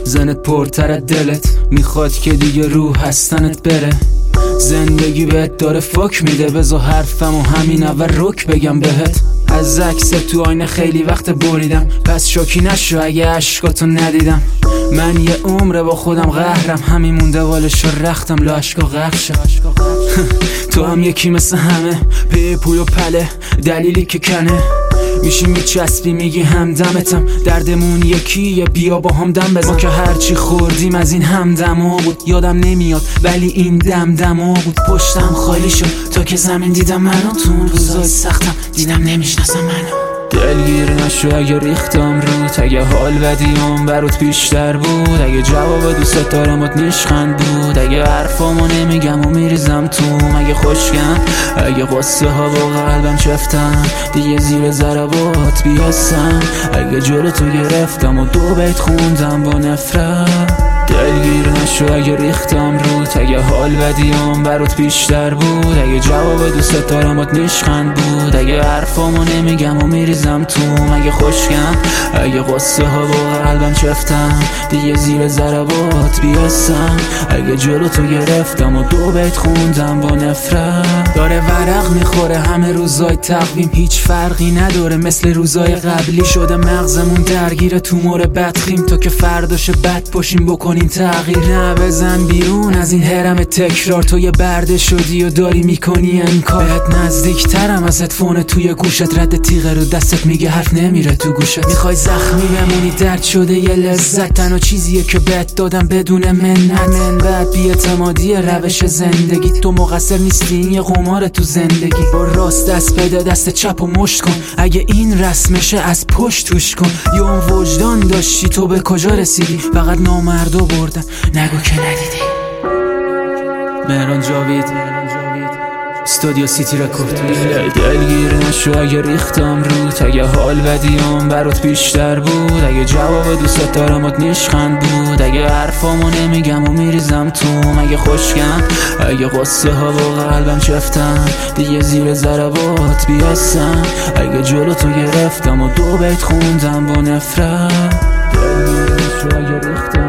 زنت پرتر از دلت میخواد که دیگه روح هستنت بره. زندگی بهت داره فاک میده، بذار حرفم و همین اول رک بگم بهت. از عکس تو آینه خیلی وقت بریدم، پس شوکی نشو اگه عشقاتو ندیدم. من یه عمره با خودم قهرم، همین مونده والشو رختم لا عشقا غرق شد. تو هم یکی مثل همه، پی پول و پله دلیلی که کنه. میشی میچسبی میگی همدمتم، دردمون یکیه بیا با هم دم بزن. ما که هرچی خوردیم از این همدما بود، یادم نمیاد ولی این دمدما بود. پشتم خالی شد تا که زمین دیدم منو، تو اون روزای سختم دیدم نمیشناسم منو. دلگیر نشو اگه ریختم روت، اگه حال بدیام برات بیشتر بود، اگه جواب دوست دارمات نیشخند بود، اگه حرفامو نمیگم و میریزم تو، اگه خوشگم اگه قصه ها با قلبم چفتم دیگه زیر ضربات بیاسم، اگه جلو تو گرفتم و 2 بیت خوندم با نفرت. دلگیر نشو اگه ریختم روت، اگه حال بدیام برات بیشتر بود، اگه جواب دوست دارمات نیشخند بود، اگه حرفامو نمیگم و میریزم تو، اگه خوشگم اگه قصه ها با قلبم چفتم دیگه زیر ضربات بیاسم، اگه جلو تو گرفتم و 2 بیت خوندم با نفرت. داره ورق میخوره همه روزای تقویم، هیچ فرقی نداره مثل روزای قبلی. شده مغزمون درگیر تومور بدخیم، تا که فرداش بد پاشیم بکنیم تغییر. نه بزن بیرون از این هرم تکرار، تو یه برده شدی و داری میکنی انکار. بهت نزدیکترم از هدفون توی گوشت، رد تیغه رو دستت میگه حرف نمیره تو گوشت. میخوای زخمی بمونی درد شده یه لذت، تنها چیزیه که بهت دادم بدون منت. من بعد بی‌اعتمادی روش زندگی، تو مقصر نیستی این یه قمار تو زندگی. با راست دست بده دست چپ و مشت کن، اگه این رسمشه از پشت توش کن. یه اون وجدان داشتی تو به کجا رسیدی، فقط نامردو بردن نگو که ندیدی. مهران جاوید، استودیو سیتی رکورد. دلگیر نشو اگه ریختم روت، اگه حال بدیام برات بیشتر بود، اگه جواب دوست دارمات نیشخند بود، اگه حرفامو نمیگم و میریزم تو، اگه خوشگم اگه قصه ها با قلبم چفتم دیگه زیر ضربات بیاسم، اگه جلو تو گرفتم و 2 بیت خوندم با نفرت. دلگیر نشو اگه ریختم